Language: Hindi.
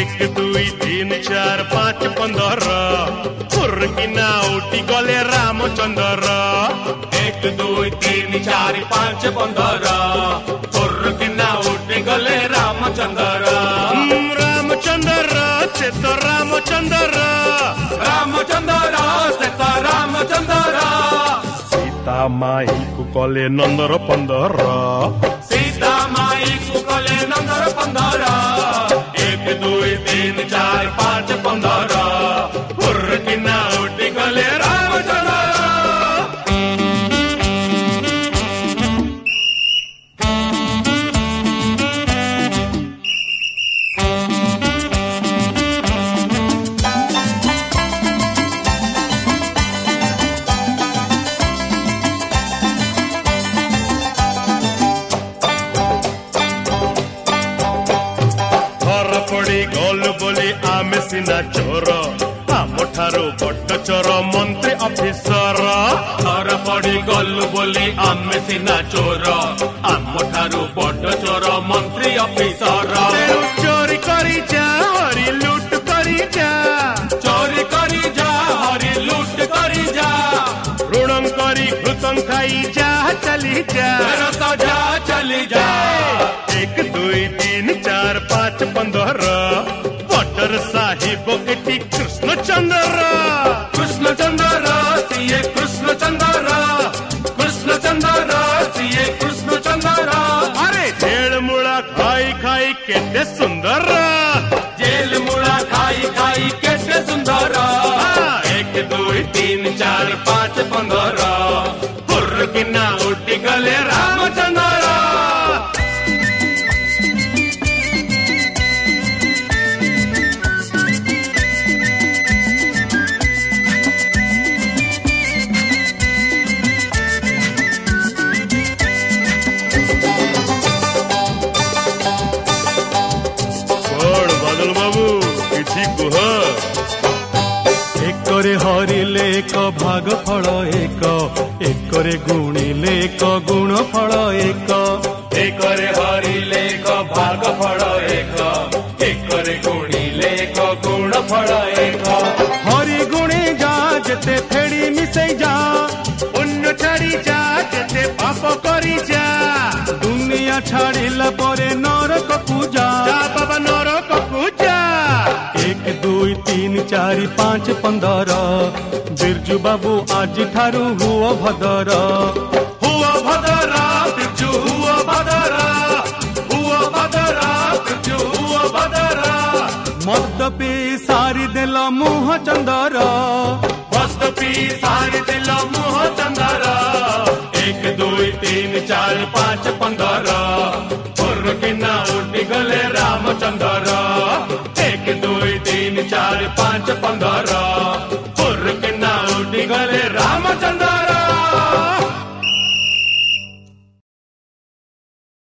एक दुई तीन चार पाँच 15 फुर्किना उठी गले रामचंद्र। एक दुई तीन चार पाँच 15 फुर्किना उठी गले रामचंद्र। रामचंद्र से तो रामचंद्र, रामचंद्र से तो रामचंद्र। सीता माई को कले नंदर 15, सीता माई को कले नंदर 15। एक दुई तीन चार पाँच 15 फुर्किना उठी गले रामचंद्र। गलु बोली आमे सिना चोर, आम ठारू बड़ चोर मंत्री अफिसर। घर पड़ी गलु बोली आमे सिना चोर, आम ठारू बड़ चोर मंत्री अफिसर। चोरी करी जा हरी लूट करी जा, चोरी करी जा हरी लूट करी जा। ऋणं करी घृतं खाई जा चली जा, सजा चली जा। एक दुई तीन चार पाँच 15 बटर साहिब केटी कृष्णचंद्र। Krishnachandra CA Krishnachandra, Krishnachandra CA Krishnachandra. अरे जेल मुड़ा खाई खाई केटे सुंदर, जेल मुड़ा खाई खाई केटे सुंदर। एक दुई तीन चार पाँच 15 फुर्किना उठी गले रामचंद्र। एकरे हरिले एक भाग फल एक, एकरे गुणिले एक गुण फल एक। एकरे हरिले एक भाग फल एक, एकरे गुणिले एक गुण फल एक। हरि गुणे जा जेते फेड़ी मिसै जा, पुण्य छाड़ी जा जेते पाप करी जा। दुनिया छाड़िला परे नरक पूजा, जा बाबा नरक पूजा। एक दुई तीन चार पाँच 15 बिरजू बाबू आज ठारू हुओ भदर। हुओ भदर बिरजू हुओ भदर, हुओ भदर बिरजू हुओ भदर। मद पी सारी दिल मुह चंदर, मस्त पी सारी दिल मुह चंदर। एक दुई तीन चार पाँच 15 फुर्किना उठी गले रामचंद्र। एक दुई तीन चार पाँच 15